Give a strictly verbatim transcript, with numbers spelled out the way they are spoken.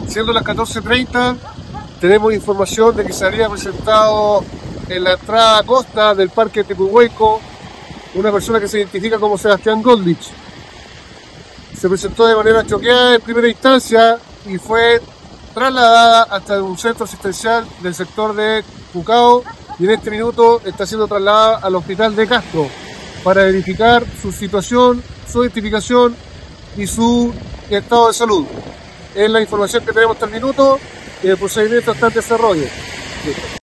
Siendo las catorce treinta, tenemos información de que se habría presentado en la entrada a costa del Parque Tepehueco una persona que se identifica como Sebastián Goldlich. Se presentó de manera choqueada en primera instancia y fue trasladada hasta un centro asistencial del sector de Pucao, y en este minuto está siendo trasladada al hospital de Castro para verificar su situación, su identificación y su estado de salud. Es la información que tenemos hasta el minuto y el procedimiento está en desarrollo.